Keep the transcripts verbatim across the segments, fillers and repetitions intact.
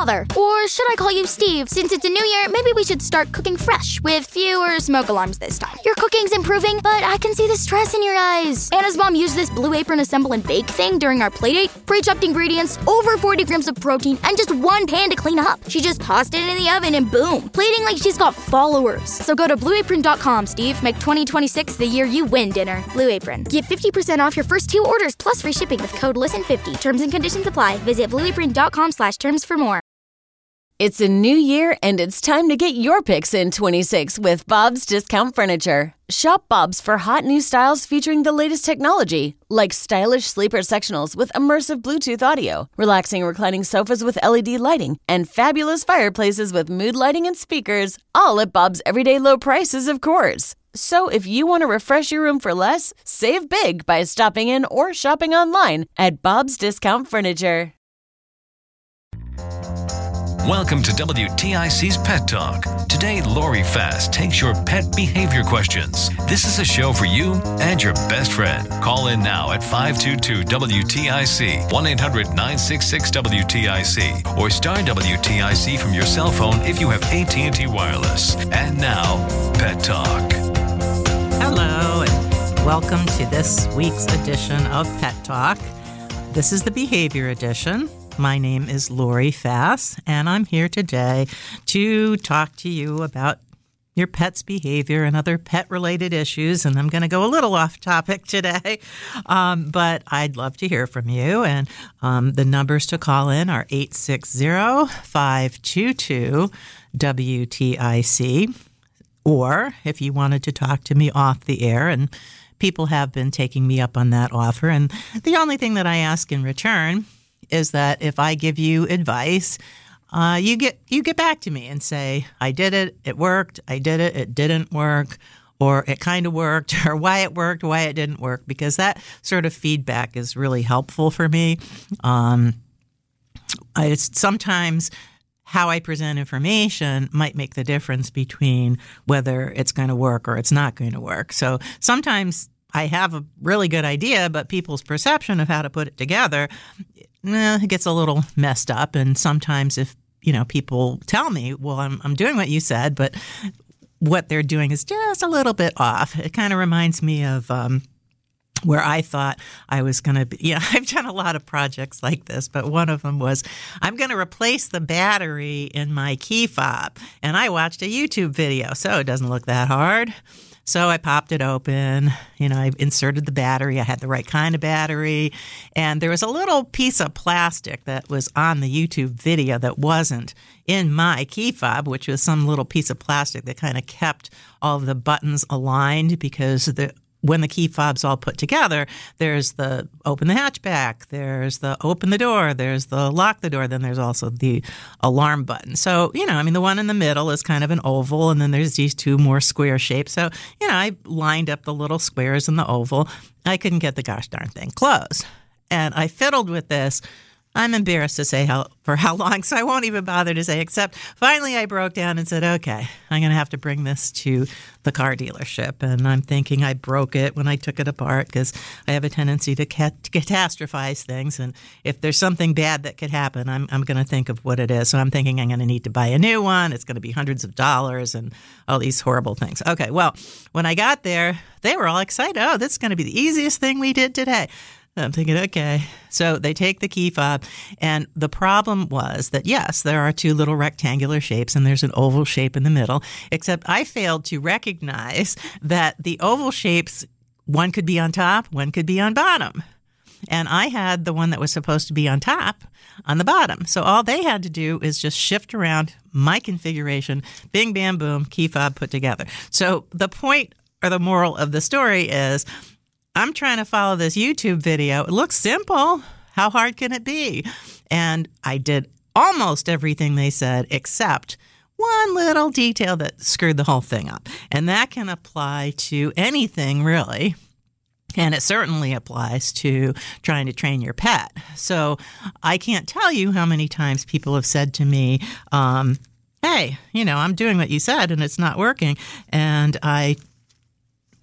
father. Or should I call you Steve? Since it's a new year, maybe we should start cooking fresh with fewer smoke alarms this time. Your cooking's improving, but I can see the stress in your eyes. Anna's mom used this Blue Apron assemble and bake thing during our playdate. Pre-chopped ingredients, over forty grams of protein, and just one pan to clean up. She just tossed it in the oven and boom, plating like she's got followers. So go to blue apron dot com, Steve. Make twenty twenty-six the year you win dinner. Blue Apron. Get fifty percent off your first two orders plus free shipping with code listen fifty. Terms and conditions apply. Visit blue apron dot com slash terms for more. It's a new year, and it's time to get your picks in twenty-six with Bob's Discount Furniture. Shop Bob's for hot new styles featuring the latest technology, like stylish sleeper sectionals with immersive Bluetooth audio, relaxing reclining sofas with L E D lighting, and fabulous fireplaces with mood lighting and speakers, all at Bob's everyday low prices, of course. So if you want to refresh your room for less, save big by stopping in or shopping online at Bob's Discount Furniture. Welcome to W T I C's Pet Talk. Today, Lori Fast takes your pet behavior questions. This is a show for you and your best friend. Call in now at five two two W T I C, one eight hundred nine six six W T I C, or star W T I C from your cell phone if you have A T and T Wireless. And now, Pet Talk. Hello, and welcome to this week's edition of Pet Talk. This is the Behavior Edition. My name is Lori Fast, and I'm here today to talk to you about your pet's behavior and other pet-related issues, and I'm going to go a little off topic today, um, but I'd love to hear from you, and um, the numbers to call in are eight six zero, five two two, W T I C, or if you wanted to talk to me off the air, and people have been taking me up on that offer, and the only thing that I ask in return is that if I give you advice, uh, you get you get back to me and say, I did it, it worked, I did it, it didn't work, or it kind of worked, or why it worked, why it didn't work, because that sort of feedback is really helpful for me. Um, it's sometimes how I present information might make the difference between whether it's going to work or it's not going to work. So sometimes I have a really good idea, but people's perception of how to put it together, eh, it gets a little messed up. And sometimes if, you know, people tell me, well, I'm, I'm doing what you said, but what they're doing is just a little bit off. It kind of reminds me of um, where I thought I was going to be. Yeah, I've done a lot of projects like this, but one of them was I'm going to replace the battery in my key fob. And I watched a YouTube video, so it doesn't look that hard. So I popped it open, you know, I inserted the battery. I had the right kind of battery. And there was a little piece of plastic that was on the YouTube video that wasn't in my key fob, which was some little piece of plastic that kind of kept all of the buttons aligned, because the when the key fob's all put together, there's the open the hatchback, there's the open the door, there's the lock the door, then there's also the alarm button. So, you know, I mean, the one in the middle is kind of an oval, and then there's these two more square shapes. So, you know, I lined up the little squares in the oval. I couldn't get the gosh darn thing closed. And I fiddled with this. I'm embarrassed to say how for how long, so I won't even bother to say, except finally I broke down and said, okay, I'm going to have to bring this to the car dealership. And I'm thinking I broke it when I took it apart, because I have a tendency to, cat- to catastrophize things. And if there's something bad that could happen, I'm, I'm going to think of what it is. So I'm thinking I'm going to need to buy a new one. It's going to be hundreds of dollars and all these horrible things. Okay, well, when I got there, they were all excited. Oh, this is going to be the easiest thing we did today. I'm thinking, okay. So they take the key fob, and the problem was that, yes, there are two little rectangular shapes, and there's an oval shape in the middle, except I failed to recognize that the oval shapes, one could be on top, one could be on bottom. And I had the one that was supposed to be on top on the bottom. So all they had to do is just shift around my configuration, bing, bam, boom, key fob put together. So the point or the moral of the story is, I'm trying to follow this YouTube video. It looks simple. How hard can it be? And I did almost everything they said, except one little detail that screwed the whole thing up. And that can apply to anything, really. And it certainly applies to trying to train your pet. So I can't tell you how many times people have said to me, um, hey, you know, I'm doing what you said and it's not working. And I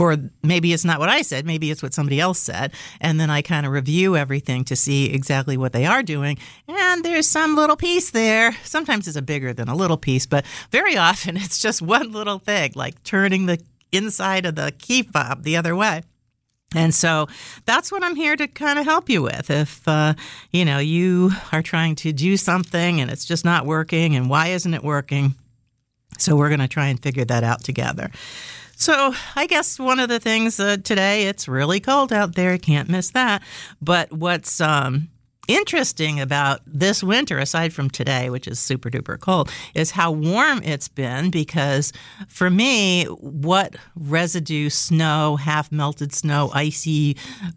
Or maybe it's not what I said. Maybe it's what somebody else said. And then I kind of review everything to see exactly what they are doing. And there's some little piece there. Sometimes it's a bigger than a little piece, but very often it's just one little thing, like turning the inside of the key fob the other way. And so that's what I'm here to kind of help you with. If, uh, you know, you are trying to do something and it's just not working, and why isn't it working? So we're going to try and figure that out together. So I guess one of the things uh, today, it's really cold out there. Can't miss that. But what's um, interesting about this winter, aside from today, which is super duper cold, is how warm it's been. Because for me, what residue snow, half melted snow, icy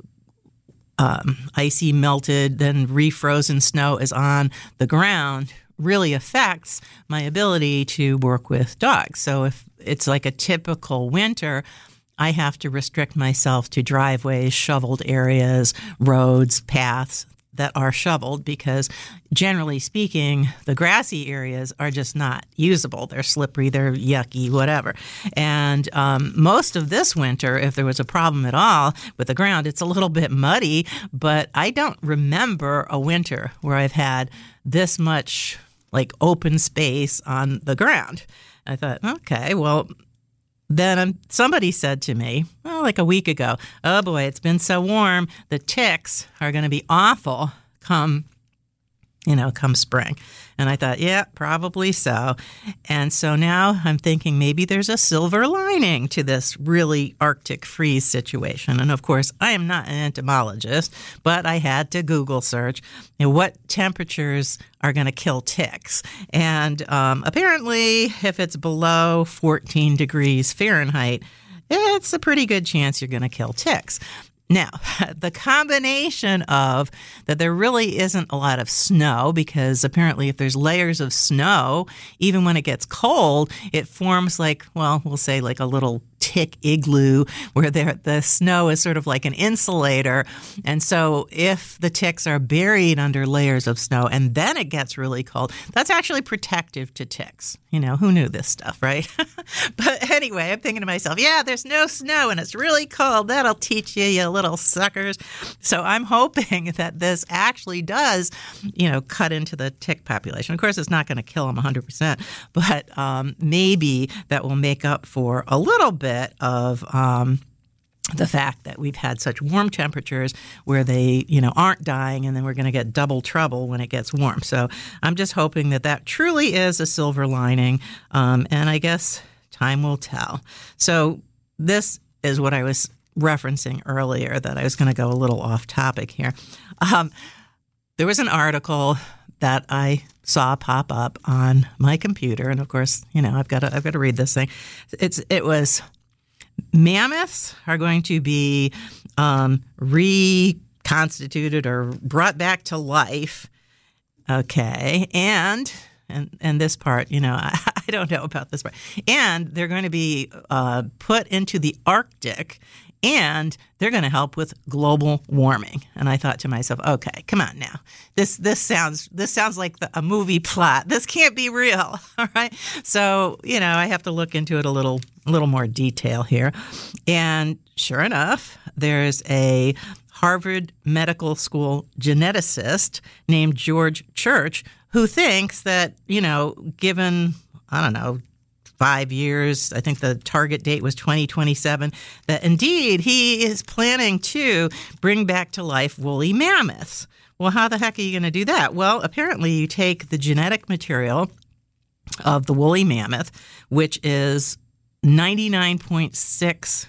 um, icy melted, then refrozen snow is on the ground really affects my ability to work with dogs. So if it's like a typical winter, I have to restrict myself to driveways, shoveled areas, roads, paths that are shoveled, because generally speaking, the grassy areas are just not usable. They're slippery, they're yucky, whatever. And um, most of this winter, if there was a problem at all with the ground, it's a little bit muddy, but I don't remember a winter where I've had this much like open space on the ground. I thought, okay, well, then um, somebody said to me, well, like a week ago, oh boy, it's been so warm, the ticks are going to be awful come, you know, come spring. And I thought, yeah, probably so. And so now I'm thinking maybe there's a silver lining to this really Arctic freeze situation. And of course, I am not an entomologist, but I had to Google search, you know, what temperatures are going to kill ticks. And um, apparently, if it's below fourteen degrees Fahrenheit, it's a pretty good chance you're going to kill ticks. Now, the combination of that there really isn't a lot of snow, because apparently if there's layers of snow, even when it gets cold, it forms like, well, we'll say like a little tick igloo where the snow is sort of like an insulator. And so if the ticks are buried under layers of snow and then it gets really cold, that's actually protective to ticks. You know, who knew this stuff, right? But anyway, I'm thinking to myself, yeah, there's no snow and it's really cold. That'll teach you, you little suckers. So I'm hoping that this actually does, you know, cut into the tick population. Of course, it's not going to kill them one hundred percent, but um, maybe that will make up for a little bit of um, the fact that we've had such warm temperatures where they, you know, aren't dying, and then we're going to get double trouble when it gets warm. So I'm just hoping that that truly is a silver lining, um, and I guess time will tell. So this is what I was referencing earlier, that I was going to go a little off topic here. Um, there was an article that I saw pop up on my computer, and of course, you know, I've got to I've got to read this thing. It's it was mammoths are going to be um, reconstituted or brought back to life. Okay, and and and this part, you know, I, I don't know about this part. And they're going to be uh, put into the Arctic. And they're going to help with global warming. And I thought to myself, okay, come on now. This this sounds this sounds like the, a movie plot. This can't be real. All right. So, you know, I have to look into it a little a little more detail here. And sure enough, there's a Harvard Medical School geneticist named George Church who thinks that, you know, given, I don't know, five years, I think the target date was twenty twenty-seven, that indeed he is planning to bring back to life woolly mammoths. Well, how the heck are you going to do that? Well, apparently you take the genetic material of the woolly mammoth, which is ninety-nine point six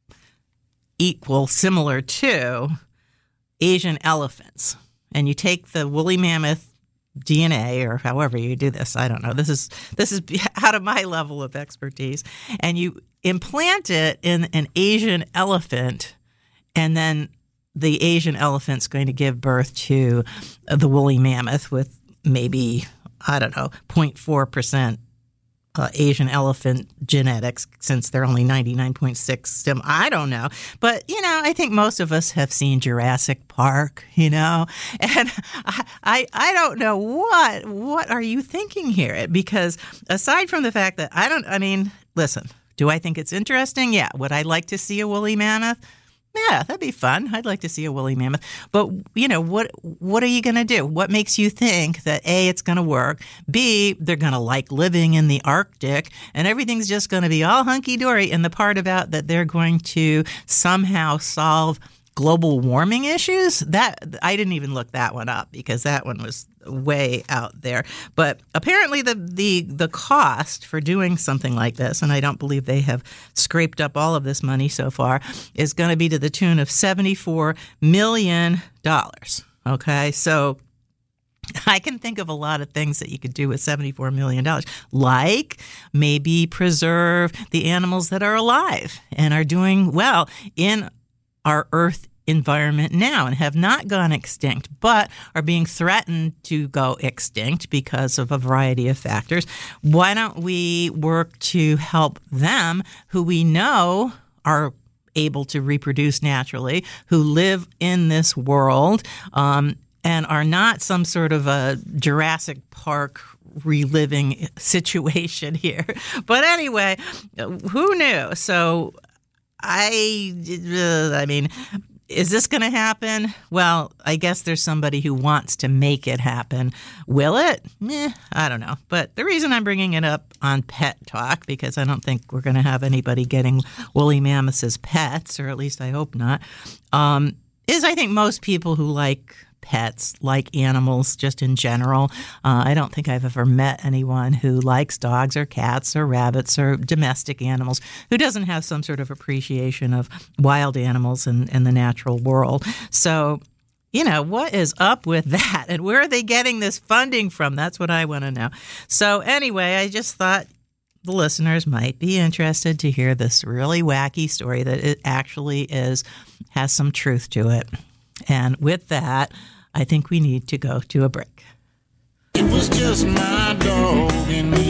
equal, similar to Asian elephants, and you take the woolly mammoth D N A, or however you do this, I don't know. This is this is out of my level of expertise. And you implant it in an Asian elephant, and then the Asian elephant's going to give birth to the woolly mammoth with maybe, I don't know, zero point four percent uh, Asian elephant genetics, since they're only ninety-nine point six stem. I don't know. But, you know, I think most of us have seen Jurassic Park, you know, and I, I, I don't know what, what are you thinking here? Because aside from the fact that I don't, I mean, listen, Do I think it's interesting? Yeah. Would I like to see a woolly mammoth? Yeah, that'd be fun. I'd like to see a woolly mammoth. But, you know, what what are you going to do? What makes you think that, A, it's going to work, B, they're going to like living in the Arctic, and everything's just going to be all hunky-dory, and the part about that they're going to somehow solve global warming issues, that I didn't even look that one up because that one was way out there. But apparently the, the the cost for doing something like this, and I don't believe they have scraped up all of this money so far, is going to be to the tune of seventy-four million dollars. Okay, so I can think of a lot of things that you could do with seventy-four million dollars, like maybe preserve the animals that are alive and are doing well in our Earth environment now and have not gone extinct, but are being threatened to go extinct because of a variety of factors. Why don't we work to help them who we know are able to reproduce naturally, who live in this world, um, and are not some sort of a Jurassic Park reliving situation here. But anyway, who knew? So I, uh, I mean, is this going to happen? Well, I guess there's somebody who wants to make it happen. Will it? Eh, I don't know. But the reason I'm bringing it up on Pet Talk, because I don't think we're going to have anybody getting woolly mammoths as pets, or at least I hope not, um, is I think most people who like pets, like animals just in general. Uh, I don't think I've ever met anyone who likes dogs or cats or rabbits or domestic animals who doesn't have some sort of appreciation of wild animals and, and the natural world. So, you know, what is up with that? And where are they getting this funding from? That's what I want to know. So anyway, I just thought the listeners might be interested to hear this really wacky story that it actually is, has some truth to it. And with that, I think we need to go to a break. It was just my dog and me.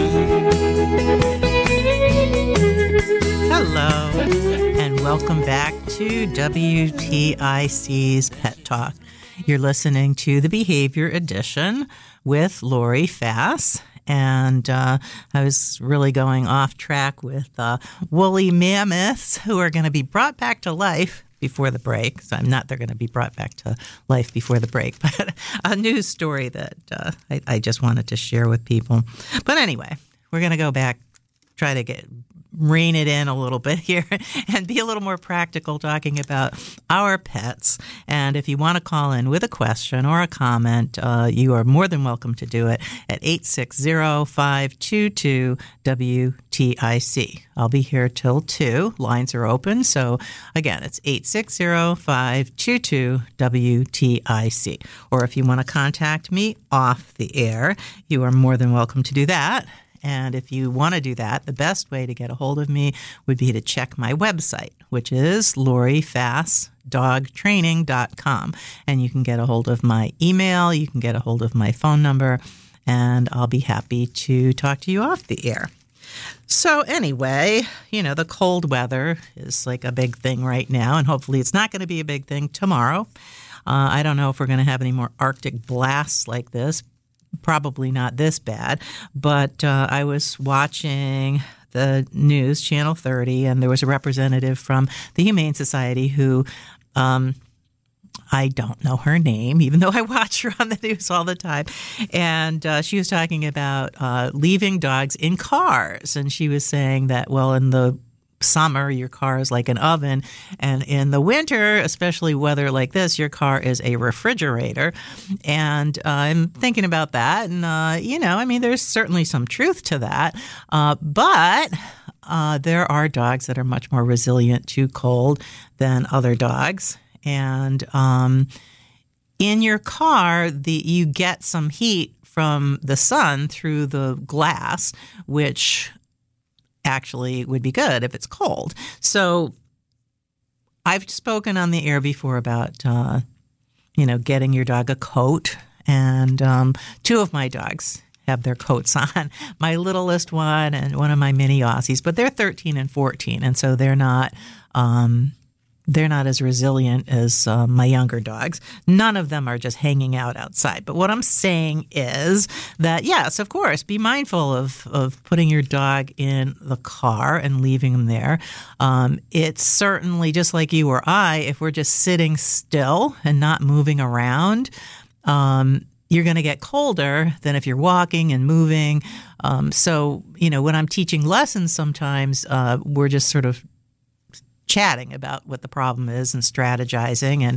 Hello, and welcome back to W T I C's Pet Talk. You're listening to the Behavior Edition with Lori Fass. And uh, I was really going off track with uh, woolly mammoths who are going to be brought back to life before the break. So I'm not they're going to be brought back to life before the break, but a news story that uh, I, I just wanted to share with people. But anyway, we're going to go back, try to get rein it in a little bit here and be a little more practical talking about our pets. And if you want to call in with a question or a comment, uh, you are more than welcome to do it at eight six zero, five two two, W T I C. I'll be here till two. Lines are open. So again, it's eight six zero, five two two, W T I C. Or if you want to contact me off the air, you are more than welcome to do that. And if you want to do that, the best way to get a hold of me would be to check my website, which is lori fass dog training dot com. And you can get a hold of my email, you can get a hold of my phone number, and I'll be happy to talk to you off the air. So anyway, you know, the cold weather is like a big thing right now, and hopefully it's not going to be a big thing tomorrow. Uh, I don't know if we're going to have any more Arctic blasts like this. Probably not this bad, but uh, I was watching the news, Channel thirty, and there was a representative from the Humane Society who, um, I don't know her name, even though I watch her on the news all the time, and uh, she was talking about uh, leaving dogs in cars, and she was saying that, well, in the summer, your car is like an oven, and in the winter, especially weather like this, your car is a refrigerator. And uh, I'm thinking about that, and uh, you know, I mean, there's certainly some truth to that, uh, but uh, there are dogs that are much more resilient to cold than other dogs, and um, in your car, the you get some heat from the sun through the glass, which actually would be good if it's cold. So I've spoken on the air before about, uh, you know, getting your dog a coat. And um, two of my dogs have their coats on, my littlest one and one of my mini Aussies. But they're thirteen and fourteen, and so they're not um, they're not as resilient as uh, my younger dogs. None of them are just hanging out outside. But what I'm saying is that, yes, of course, be mindful of, of putting your dog in the car and leaving them there. Um, it's certainly just like you or I, if we're just sitting still and not moving around, um, you're going to get colder than if you're walking and moving. Um, so, you know, when I'm teaching lessons sometimes, uh, we're just sort of chatting about what the problem is and strategizing. And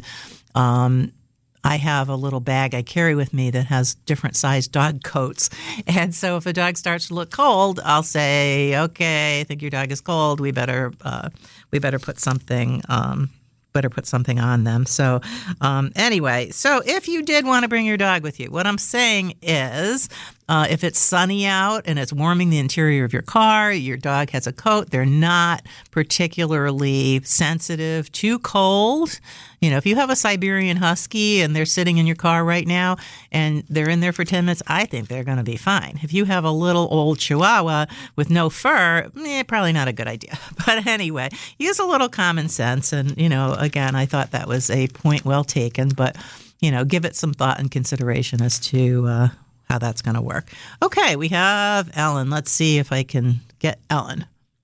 um, I have a little bag I carry with me that has different sized dog coats. And so if a dog starts to look cold, I'll say, okay, I think your dog is cold. We better uh, we better put something um, better put something on them. So um, anyway, so if you did want to bring your dog with you, what I'm saying is uh, if it's sunny out and it's warming the interior of your car, your dog has a coat, they're not particularly sensitive to cold. You know, if you have a Siberian Husky and they're sitting in your car right now and they're in there for ten minutes, I think they're going to be fine. If you have a little old Chihuahua with no fur, eh, probably not a good idea. But anyway, use a little common sense. And, you know, again, I thought that was a point well taken, but, you know, give it some thought and consideration as to uh, how that's going to work. Okay, we have Ellen. Let's see if I can get Ellen.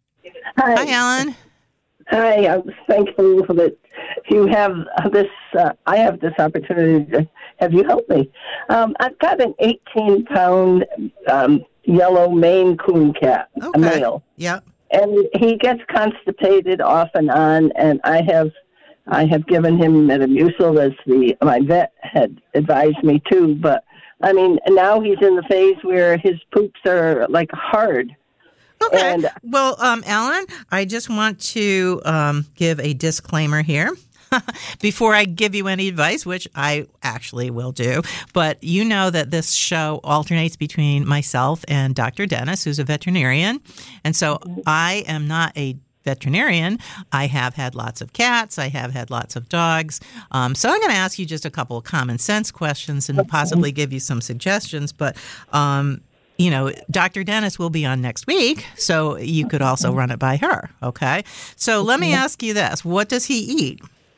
Hi, Hi Ellen. Hi, I'm thankful that you have this, uh, I have this opportunity to have you help me. Um, I've got an eighteen-pound um, yellow Maine Coon cat, Okay. a male. Yeah. And he gets constipated off and on, and I have I have given him Metamucil, as the my vet had advised me to, but, I mean, now he's in the phase where his poops are, like, hard. Okay. And, well, um, Ellen, I just want to um, give a disclaimer here before I give you any advice, which I actually will do. But you know that this show alternates between myself and Doctor Dennis, who's a veterinarian. And so I am not a veterinarian. I have had lots of cats. I have had lots of dogs. Um, so I'm going to ask you just a couple of common sense questions and possibly give you some suggestions. But um you know, Doctor Dennis will be on next week, so you could also run it by her, okay? So let me ask you this. What does he eat?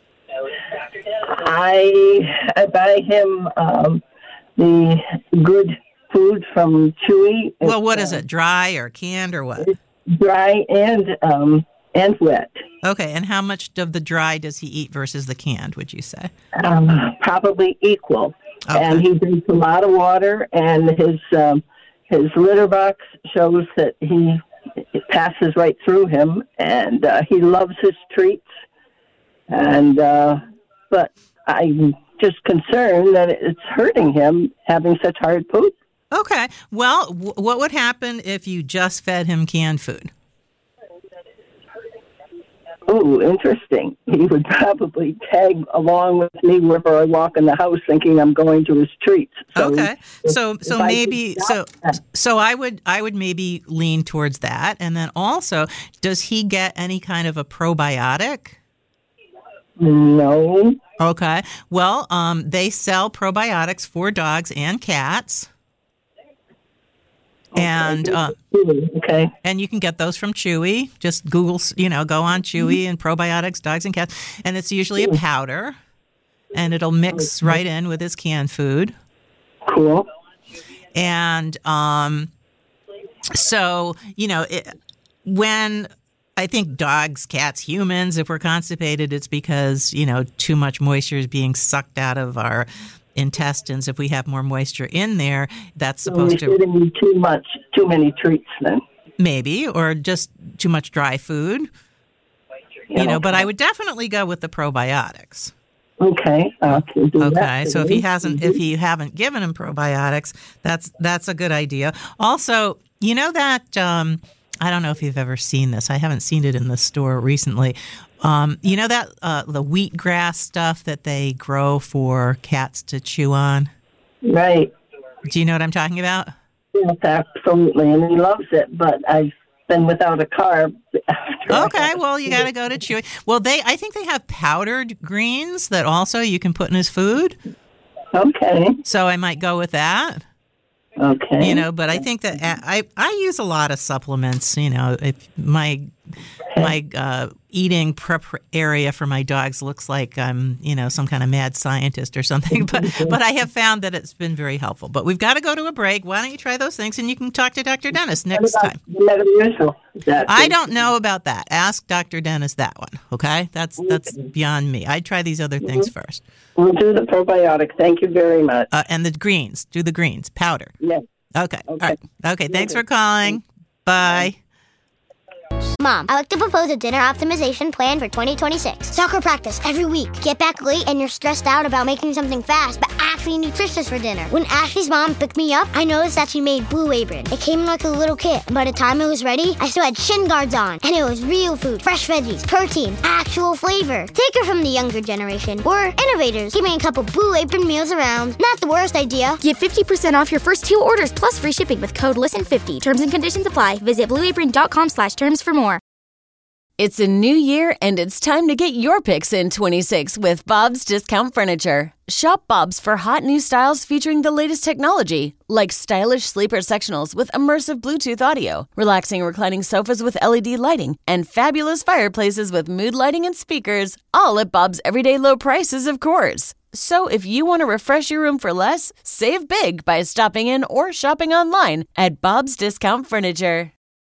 I, I buy him um, the good food from Chewy. Well, what It's, is it, dry or canned or what? dry and um, and wet. Okay, and how much of the dry does he eat versus the canned, would you say? Um, probably equal. Okay. And he drinks a lot of water, and his um, his litter box shows that he it passes right through him, and uh, he loves his treats. And uh, but I'm just concerned that it's hurting him having such hard poop. Okay, well, w- what would happen if you just fed him canned food? Ooh, interesting. He would probably tag along with me wherever I walk in the house, thinking I'm going to his treats. So Okay, if- so so if I maybe could so stop that. so I would I would maybe lean towards that, and then also, does he get any kind of a probiotic? No. Okay, well, um, they sell probiotics for dogs and cats. And uh, Okay. and you can get those from Chewy. Just Google, you know, go on Chewy and probiotics, dogs and cats, and it's usually a powder, and it'll mix right in with his canned food. Cool. And um, so, you know, it, when I think dogs, cats, humans, if we're constipated, it's because, you know, too much moisture is being sucked out of our intestines. If we have more moisture in there, that's supposed You're to getting too much, too many treats then. maybe, or just too much dry food, you know, but I would definitely go with the probiotics. Okay. Uh, can do Okay, that so if he today. hasn't, if you haven't given him probiotics, that's that's a good idea. Also, you know that um, I don't know if you've ever seen this. I haven't seen it in the store recently. Um, you know that uh, the wheatgrass stuff that they grow for cats to chew on. Right. Do you know what I'm talking about? Yes, absolutely. And he loves it, but I've been without a car. after I Okay, had well, you got to go to Chewy. Well, they, I think they have powdered greens that also you can put in his food. Okay. So I might go with that. Okay. You know, but I think that I I use a lot of supplements. You know, if my my uh, eating prep area for my dogs looks like I'm, you know, some kind of mad scientist or something. But but I have found that it's been very helpful. But we've got to go to a break. Why don't you try those things, and you can talk to Doctor Dennis next time. I don't know about that. Ask Doctor Dennis that one. Okay, that's that's beyond me. I'd try these other things first. We'll do the probiotic. Thank you very much. Uh, and the greens. Do the greens powder. Yes. Okay. Okay. All right. Okay. Thanks for calling. Bye. Mom, I like to propose a dinner optimization plan for twenty twenty-six. Soccer practice every week. Get back late and you're stressed out about making something fast, but actually nutritious for dinner. When Ashley's mom picked me up, I noticed that she made Blue Apron. It came in like a little kit. By the time it was ready, I still had shin guards on. And it was real food, fresh veggies, protein, actual flavor. Take her from the younger generation. We're innovators, keeping a couple Blue Apron meals around. Not the worst idea. Get fifty percent off your first two orders plus free shipping with code listen fifty. Terms and conditions apply. Visit blueapron.com slash terms for more. It's a new year, and it's time to get your picks in twenty-six with Bob's Discount Furniture. Shop Bob's for hot new styles featuring the latest technology, like stylish sleeper sectionals with immersive Bluetooth audio, relaxing reclining sofas with L E D lighting, and fabulous fireplaces with mood lighting and speakers, all at Bob's everyday low prices, of course. So if you want to refresh your room for less, save big by stopping in or shopping online at Bob's Discount Furniture.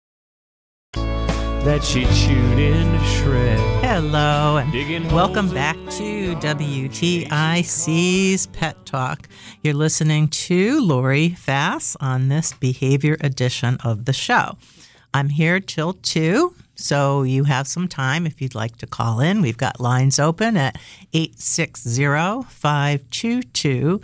That she chewed into shreds. Hello, and welcome back to W T I C's Pet Talk. You're listening to Lori Fass on this behavior edition of the show. I'm here till two, so you have some time if you'd like to call in. We've got lines open at eight six zero, five two two,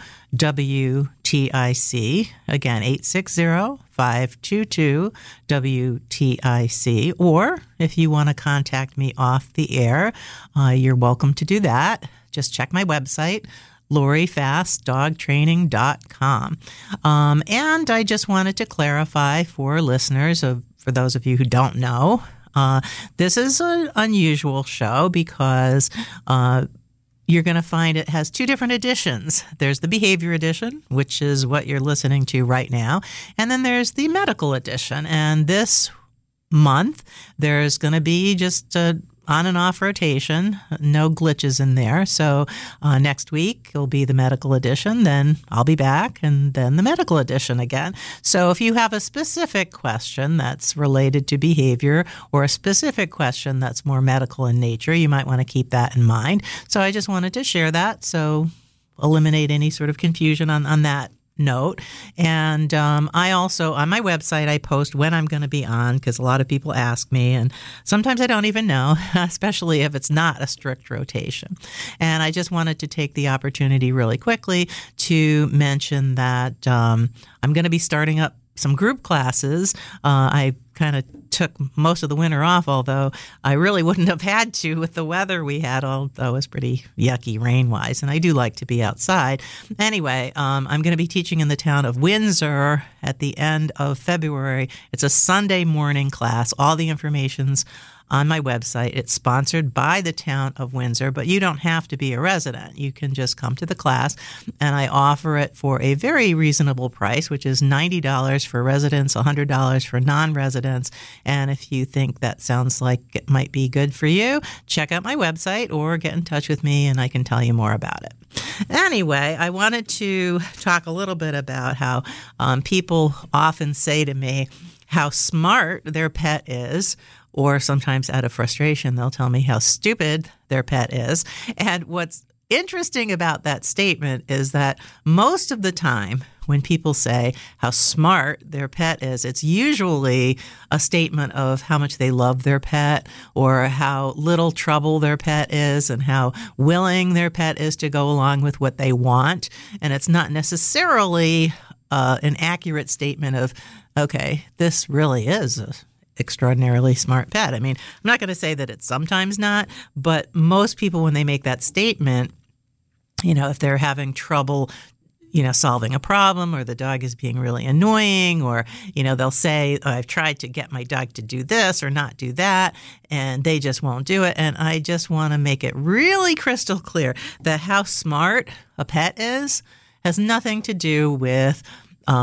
W T I C. Again, eight six zero, five two two, W T I C. Or if you want to contact me off the air, uh, you're welcome to do that. Just check my website, lori fass dog training dot com. Um, and I just wanted to clarify for listeners, of for those of you who don't know, uh, this is an unusual show because uh, you're going to find it has two different editions. There's the behavior edition, which is what you're listening to right now, and then there's the medical edition. And this month, there's going to be just a on and off rotation, no glitches in there. So uh, next week it'll be the medical edition, then I'll be back, and then the medical edition again. So if you have a specific question that's related to behavior or a specific question that's more medical in nature, you might want to keep that in mind. So I just wanted to share that, so eliminate any sort of confusion on, on that note. And um, I also, on my website, I post when I'm going to be on, because a lot of people ask me, and sometimes I don't even know, especially if it's not a strict rotation. And I just wanted to take the opportunity really quickly to mention that um, I'm going to be starting up some group classes. Uh, I kind of took most of the winter off, although I really wouldn't have had to with the weather we had, although it was pretty yucky rain-wise, and I do like to be outside. Anyway, um, I'm going to be teaching in the town of Windsor at the end of February. It's a Sunday morning class. All the information's on my website. It's sponsored by the town of Windsor, but you don't have to be a resident. You can just come to the class, and I offer it for a very reasonable price, which is ninety dollars for residents, one hundred dollars for non-residents. And if you think that sounds like it might be good for you, check out my website or get in touch with me, and I can tell you more about it. Anyway, I wanted to talk a little bit about how um, people often say to me how smart their pet is, or sometimes out of frustration, they'll tell me how stupid their pet is. And what's interesting about that statement is that most of the time when people say how smart their pet is, it's usually a statement of how much they love their pet or how little trouble their pet is and how willing their pet is to go along with what they want. And it's not necessarily uh, an accurate statement of, okay, this really is a extraordinarily smart pet. I mean, I'm not going to say that it's sometimes not, but most people, when they make that statement, you know, if they're having trouble, you know, solving a problem, or the dog is being really annoying, or, you know, they'll say, oh, I've tried to get my dog to do this or not do that, and they just won't do it. And I just want to make it really crystal clear that how smart a pet is has nothing to do with um,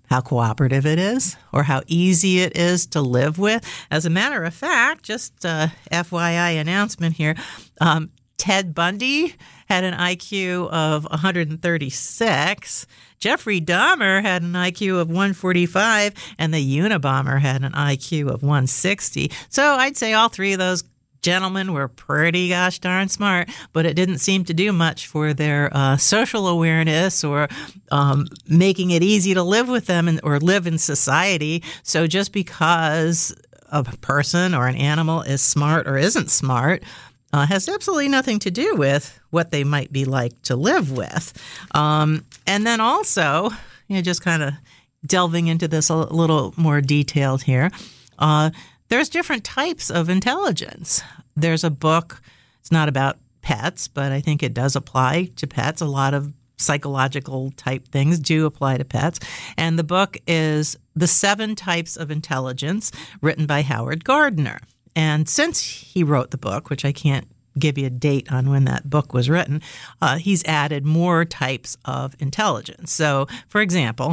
how cooperative it is or how easy it is to live with. As a matter of fact, just uh, F Y I announcement here, um, Ted Bundy had an I Q of one hundred thirty-six. Jeffrey Dahmer had an I Q of one forty-five, and the Unabomber had an I Q of one sixty. So I'd say all three of those gentlemen were pretty gosh darn smart, but it didn't seem to do much for their uh, social awareness or um, making it easy to live with them and, or live in society. So just because a person or an animal is smart or isn't smart uh, has absolutely nothing to do with what they might be like to live with. Um, and then also, you know, just kind of delving into this a little more detailed here, uh, there's different types of intelligence. There's a book, it's not about pets, but I think it does apply to pets. A lot of psychological type things do apply to pets. And the book is The Seven Types of Intelligence, written by Howard Gardner. And since he wrote the book, which I can't give you a date on when that book was written, uh, he's added more types of intelligence. So, for example,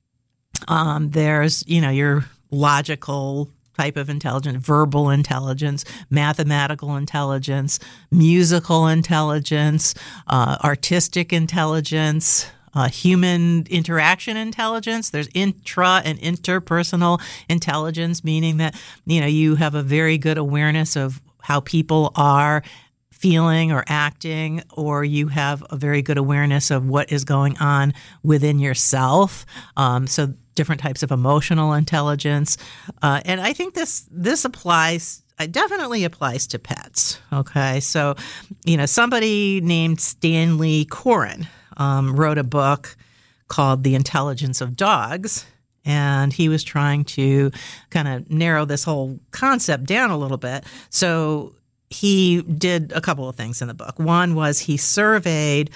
um, there's, you know, your logical type of intelligence, verbal intelligence, mathematical intelligence, musical intelligence, uh, artistic intelligence, uh, human interaction intelligence. There's intra and interpersonal intelligence, meaning that, you know, you have a very good awareness of how people are feeling or acting, or you have a very good awareness of what is going on within yourself. Um, so different types of emotional intelligence. Uh, and I think this this applies, it definitely applies to pets. Okay. So, you know, somebody named Stanley Coren um, wrote a book called The Intelligence of Dogs. And he was trying to kind of narrow this whole concept down a little bit. So he did a couple of things in the book. One was he surveyed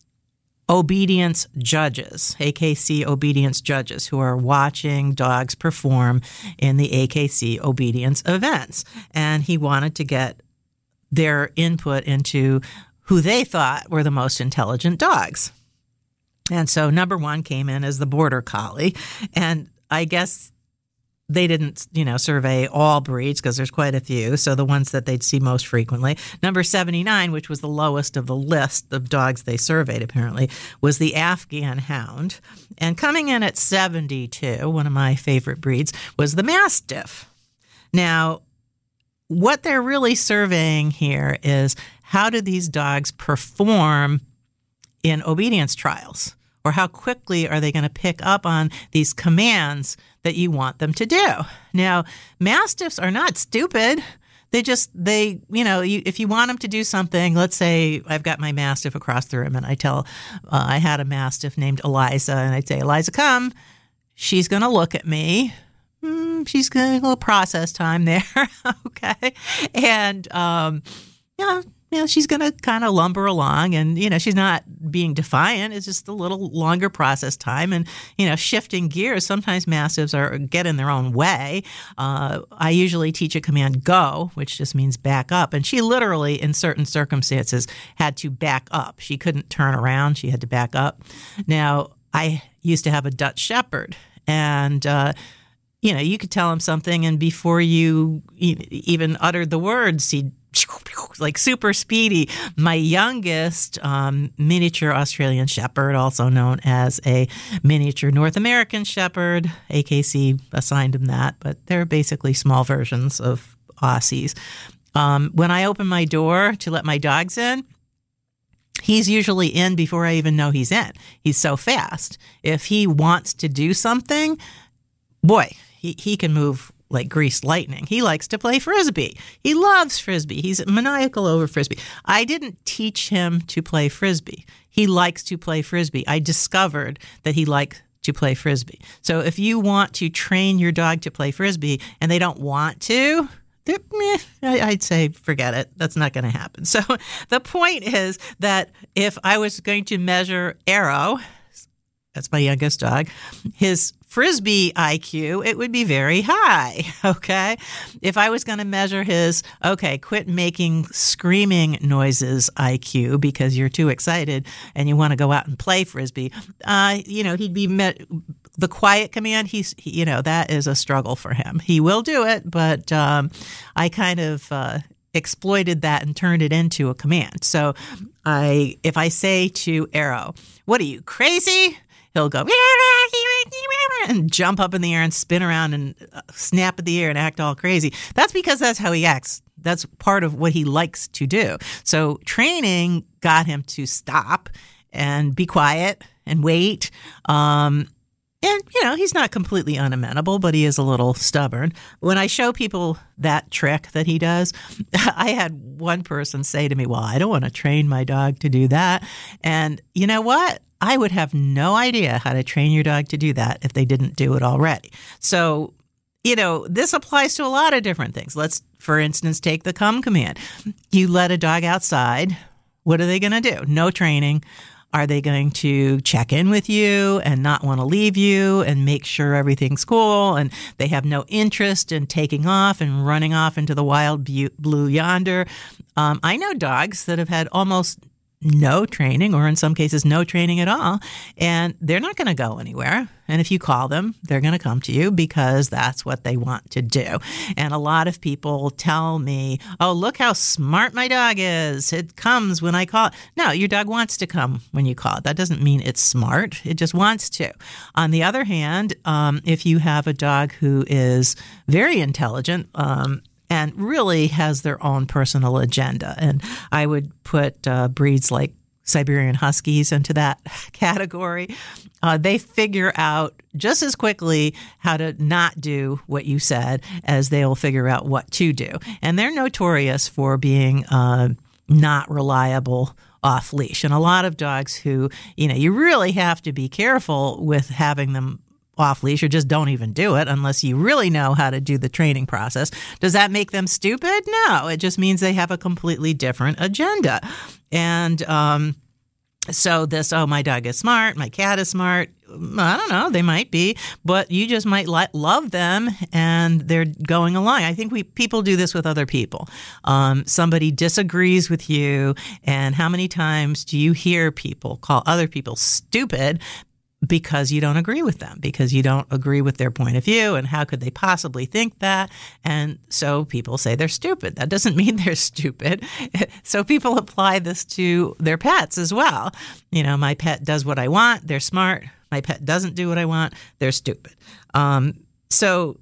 obedience judges, A K C obedience judges, who are watching dogs perform in the A K C obedience events. And he wanted to get their input into who they thought were the most intelligent dogs. And so number one came in as the Border Collie. And I guess they didn't, you know, survey all breeds because there's quite a few. So the ones that they'd see most frequently. Number seventy-nine, which was the lowest of the list of dogs they surveyed, apparently, was the Afghan Hound. And coming in at seventy-two, one of my favorite breeds, was the Mastiff. Now, what they're really surveying here is how do these dogs perform in obedience trials? Or how quickly are they going to pick up on these commands that you want them to do? Now, Mastiffs are not stupid. They just, they, you know, you, if you want them to do something, let's say I've got my Mastiff across the room and I tell, uh, I had a Mastiff named Eliza, and I'd say, Eliza, come. She's going to look at me. Mm, she's going to a little process time there. Okay. And, um, yeah. You know, she's going to kind of lumber along, and, you know, she's not being defiant. It's just a little longer process time, and, you know, shifting gears. Sometimes Mastiffs are get in their own way. Uh, I usually teach a command go, which just means back up. And she literally, in certain circumstances, had to back up. She couldn't turn around. She had to back up. Now, I used to have a Dutch Shepherd, and, uh, you know, you could tell him something, and before you even uttered the words, he'd like super speedy. My youngest um, miniature Australian Shepherd, also known as a miniature North American Shepherd, A K C assigned him that, but they're basically small versions of Aussies. Um, when I open my door to let my dogs in, he's usually in before I even know he's in. He's so fast. If he wants to do something, boy, he, he can move like greased lightning. He likes to play Frisbee. He loves Frisbee. He's maniacal over Frisbee. I didn't teach him to play Frisbee. He likes to play Frisbee. I discovered that he likes to play Frisbee. So if you want to train your dog to play Frisbee and they don't want to, meh, I'd say forget it. That's not going to happen. So the point is that if I was going to measure Arrow, that's my youngest dog, his Frisbee I Q, it would be very high, okay? If I was going to measure his, okay, quit making screaming noises I Q because you're too excited and you want to go out and play Frisbee, uh, you know, he'd be met the quiet command, he's, he, you know, that is a struggle for him. He will do it, but um, I kind of uh, exploited that and turned it into a command. So I, if I say to Arrow, "What are you, crazy?" He'll go and jump up in the air and spin around and snap at the air and act all crazy. That's because that's how he acts. That's part of what he likes to do. So training got him to stop and be quiet and wait. Um, and, you know, he's not completely unamenable, but he is a little stubborn. When I show people that trick that he does, I had one person say to me, "Well, I don't want to train my dog to do that." And you know what? I would have no idea how to train your dog to do that if they didn't do it already. So, you know, this applies to a lot of different things. Let's, for instance, take the come command. You let a dog outside. What are they going to do? No training. Are they going to check in with you and not want to leave you and make sure everything's cool and they have no interest in taking off and running off into the wild blue yonder? Um, I know dogs that have had almost no training, or in some cases no training at all, and they're not going to go anywhere. And if you call them, they're going to come to you because that's what they want to do. And a lot of people tell me, "Oh, look how smart my dog is. It comes when I call it." No, your dog wants to come when you call it. That doesn't mean it's smart. It just wants to. On the other hand, um, if you have a dog who is very intelligent, um, and really has their own personal agenda. And I would put uh, breeds like Siberian Huskies into that category. Uh, they figure out just as quickly how to not do what you said as they'll figure out what to do. And they're notorious for being uh, not reliable off leash. And a lot of dogs who, you know, you really have to be careful with having them off leash, or just don't even do it unless you really know how to do the training process. Does that make them stupid? No, it just means they have a completely different agenda. And um, so this, oh, my dog is smart, my cat is smart. I don't know, they might be, but you just might li- love them and they're going along. I think we people do this with other people. Um, somebody disagrees with you, and how many times do you hear people call other people stupid because you don't agree with them, because you don't agree with their point of view, and how could they possibly think that? And so people say they're stupid. That doesn't mean they're stupid. So people apply this to their pets as well. You know, my pet does what I want, they're smart. My pet doesn't do what I want, they're stupid. Um, so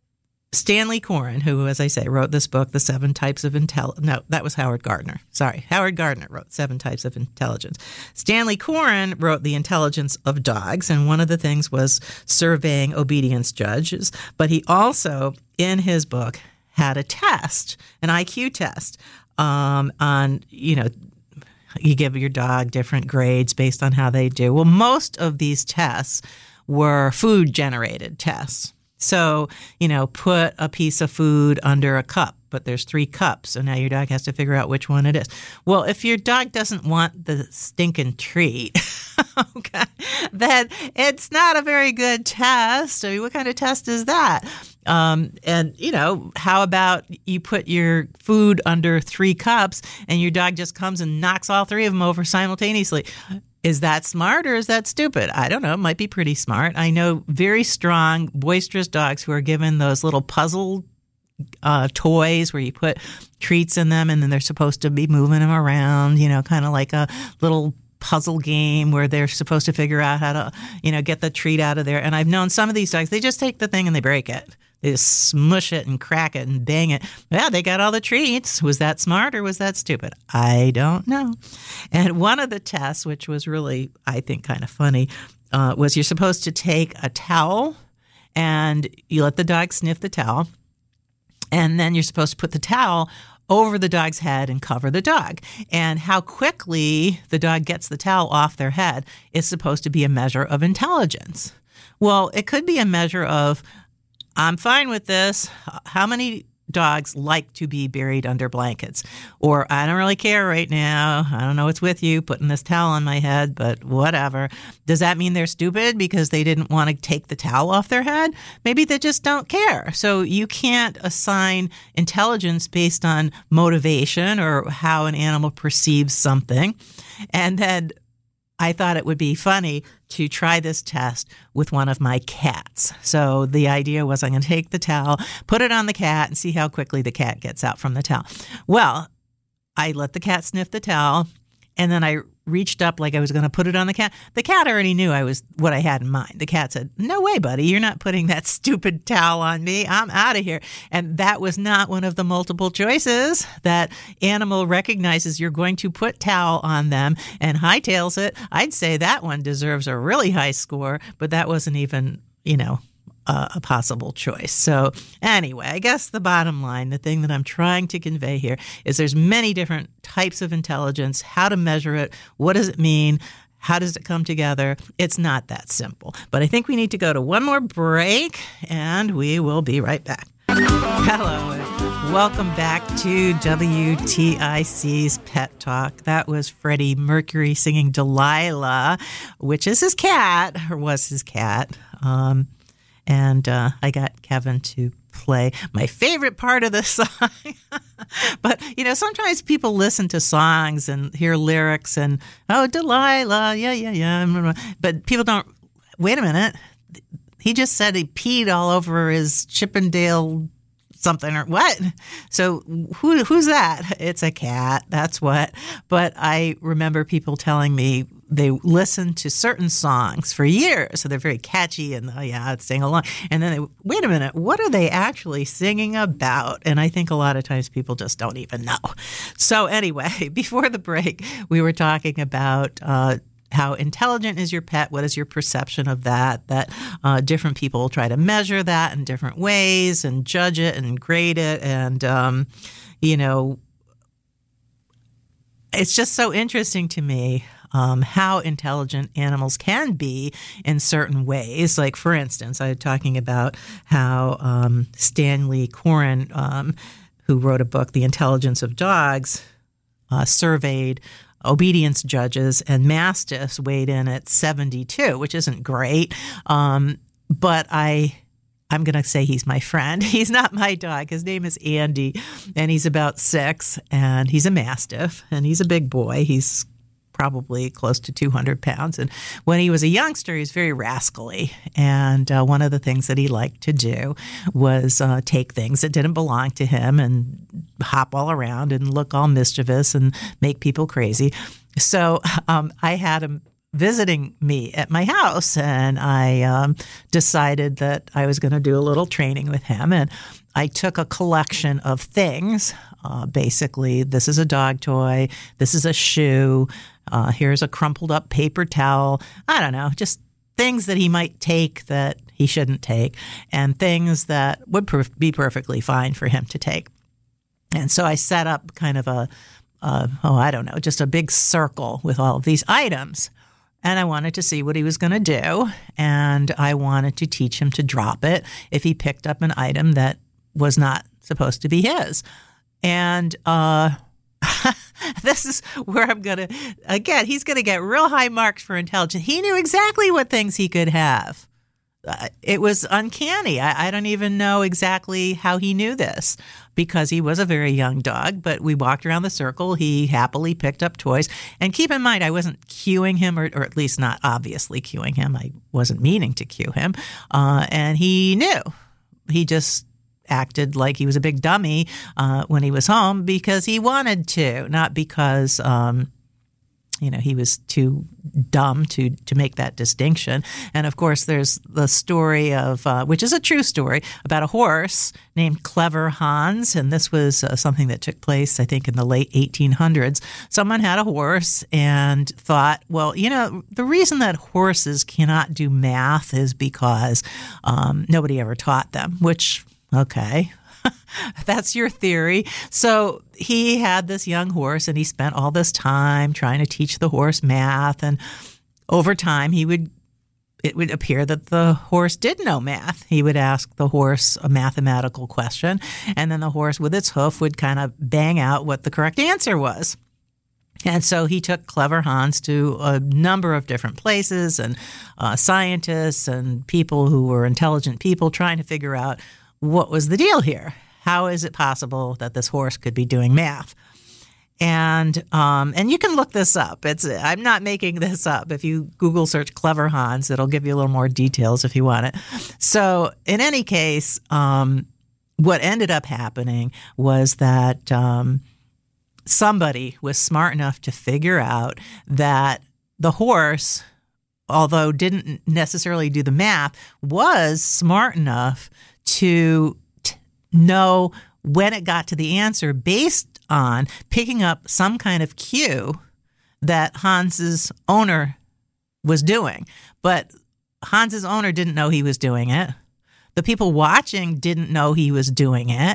Stanley Coren, who, as I say, wrote this book, The Seven Types of Intelligence. No, that was Howard Gardner. Sorry. Howard Gardner wrote Seven Types of Intelligence. Stanley Coren wrote The Intelligence of Dogs, and one of the things was surveying obedience judges. But he also, in his book, had a test, an I Q test um, on, you know, you give your dog different grades based on how they do. Well, most of these tests were food-generated tests. So, you know, put a piece of food under a cup, but there's three cups. So now your dog has to figure out which one it is. Well, if your dog doesn't want the stinking treat, okay, then it's not a very good test. I mean, what kind of test is that? Um, and, you know, how about you put your food under three cups and your dog just comes and knocks all three of them over simultaneously? Is that smart or is that stupid? I don't know. It might be pretty smart. I know very strong, boisterous dogs who are given those little puzzle uh, toys where you put treats in them and then they're supposed to be moving them around, you know, kind of like a little puzzle game where they're supposed to figure out how to, you know, get the treat out of there. And I've known some of these dogs, they just take the thing and they break it. They just smush it and crack it and bang it. Yeah, they got all the treats. Was that smart or was that stupid? I don't know. And one of the tests, which was really, I think, kind of funny, uh, was you're supposed to take a towel and you let the dog sniff the towel. And then you're supposed to put the towel over the dog's head and cover the dog. And how quickly the dog gets the towel off their head is supposed to be a measure of intelligence. Well, it could be a measure of, I'm fine with this. How many dogs like to be buried under blankets? Or I don't really care right now. I don't know what's with you putting this towel on my head, but whatever. Does that mean they're stupid because they didn't want to take the towel off their head? Maybe they just don't care. So you can't assign intelligence based on motivation or how an animal perceives something. And then I thought it would be funny to try this test with one of my cats. So the idea was I'm going to take the towel, put it on the cat, and see how quickly the cat gets out from the towel. Well, I let the cat sniff the towel, and then I reached up like I was going to put it on the cat. The cat already knew I was what I had in mind. The cat said, "No way, buddy. You're not putting that stupid towel on me. I'm out of here." And that was not one of the multiple choices. That animal recognizes you're going to put towel on them and hightails it. I'd say that one deserves a really high score, but that wasn't even, you know, Uh, a possible choice. So anyway, I guess the bottom line, the thing that I'm trying to convey here is there's many different types of intelligence, how to measure it, what does it mean, how does it come together? It's not that simple. But I think we need to go to one more break, and we will be right back. Hello, and welcome back to W T I C's Pet Talk. That was Freddie Mercury singing Delilah, which is his cat, or was his cat. Um, And uh, I got Kevin to play my favorite part of the song. But, you know, sometimes people listen to songs and hear lyrics and, oh, Delilah, yeah, yeah, yeah. But people don't, wait a minute. He just said he peed all over his Chippendale something or what? So who who's that? It's a cat. That's what. But I remember people telling me they listen to certain songs for years, so they're very catchy and, oh yeah, I'd sing along. And then they, wait a minute, what are they actually singing about? And I think a lot of times people just don't even know. So anyway, before the break, we were talking about uh, how intelligent is your pet? What is your perception of that? That uh, different people try to measure that in different ways and judge it and grade it. And, um, you know, it's just so interesting to me um, how intelligent animals can be in certain ways. Like, for instance, I was talking about how um, Stanley Coren, um, who wrote a book, The Intelligence of Dogs, uh, surveyed obedience judges, and mastiffs weighed in at seventy-two, which isn't great. Um, but I, I'm going to say he's my friend. He's not my dog. His name is Andy, and he's about six, and he's a mastiff, and he's a big boy. He's probably close to two hundred pounds. And when he was a youngster, he was very rascally. And uh, one of the things that he liked to do was uh, take things that didn't belong to him and hop all around and look all mischievous and make people crazy. So um, I had him visiting me at my house, and I um, decided that I was going to do a little training with him. And I took a collection of things. Uh, basically, this is a dog toy. This is a shoe. Uh, here's a crumpled up paper towel. I don't know, just things that he might take that he shouldn't take, and things that would per- be perfectly fine for him to take. And so I set up kind of a, uh, oh, I don't know, just a big circle with all of these items. And I wanted to see what he was going to do. And I wanted to teach him to drop it if he picked up an item that was not supposed to be his. And uh, this is where I'm going to, again, he's going to get real high marks for intelligence. He knew exactly what things he could have. Uh, it was uncanny. I, I don't even know exactly how he knew this, because he was a very young dog, but we walked around the circle. He happily picked up toys. And keep in mind, I wasn't cueing him, or, or at least not obviously cueing him. I wasn't meaning to cue him. Uh, and he knew. He just acted like he was a big dummy uh, when he was home because he wanted to, not because um, you know, he was too dumb to to make that distinction. And of course, there's the story of, uh, which is a true story, about a horse named Clever Hans. And this was uh, something that took place, I think, in the late eighteen hundreds. Someone had a horse and thought, well, you know, the reason that horses cannot do math is because um, nobody ever taught them, which, okay. That's your theory. So he had this young horse, and he spent all this time trying to teach the horse math. And over time, he would it would appear that the horse did know math. He would ask the horse a mathematical question, and then the horse with its hoof would kind of bang out what the correct answer was. And so he took Clever Hans to a number of different places, and uh, scientists and people who were intelligent people trying to figure out what was the deal here. How is it possible that this horse could be doing math? And um, and you can look this up. It's I'm not making this up. If you Google search Clever Hans, it'll give you a little more details if you want it. So in any case, um, what ended up happening was that um, somebody was smart enough to figure out that the horse, although didn't necessarily do the math, was smart enough to t- know when it got to the answer based on picking up some kind of cue that Hans's owner was doing. But Hans's owner didn't know he was doing it. The people watching didn't know he was doing it.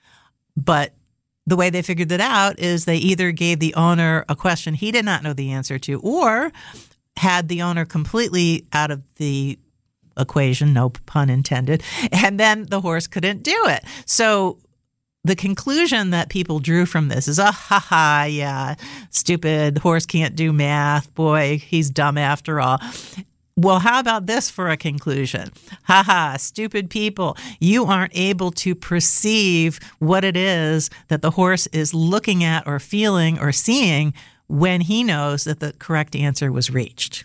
But the way they figured it out is they either gave the owner a question he did not know the answer to, or had the owner completely out of the equation, no pun intended, and then the horse couldn't do it. So the conclusion that people drew from this is, oh, ha, ha, yeah, stupid, horse can't do math. Boy, he's dumb after all. Well, how about this for a conclusion? Ha ha, stupid people. You aren't able to perceive what it is that the horse is looking at or feeling or seeing when he knows that the correct answer was reached.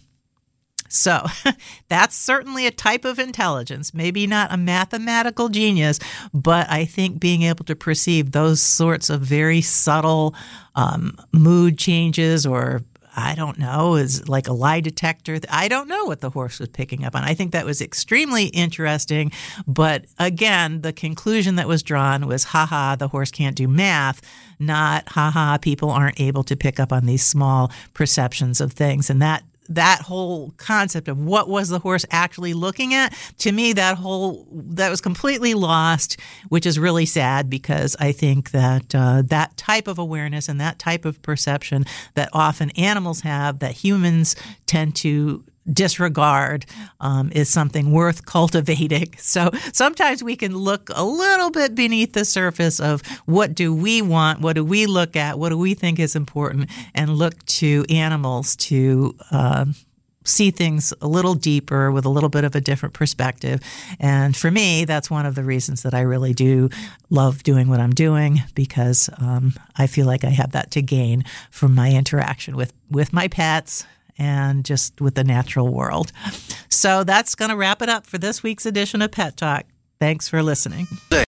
So that's certainly a type of intelligence, maybe not a mathematical genius, but I think being able to perceive those sorts of very subtle um, mood changes, or I don't know, is like a lie detector. I don't know what the horse was picking up on. I think that was extremely interesting. But again, the conclusion that was drawn was, haha, the horse can't do math, not haha, people aren't able to pick up on these small perceptions of things. And that that whole concept of what was the horse actually looking at, to me, that whole, that was completely lost, which is really sad, because I think that uh, that type of awareness and that type of perception that often animals have that humans tend to disregard um, is something worth cultivating. So sometimes we can look a little bit beneath the surface of what do we want, what do we look at, what do we think is important, and look to animals to uh, see things a little deeper with a little bit of a different perspective. And for me, that's one of the reasons that I really do love doing what I'm doing, because um, I feel like I have that to gain from my interaction with, with my pets and just with the natural world. So that's going to wrap it up for this week's edition of Pet Talk. Thanks for listening.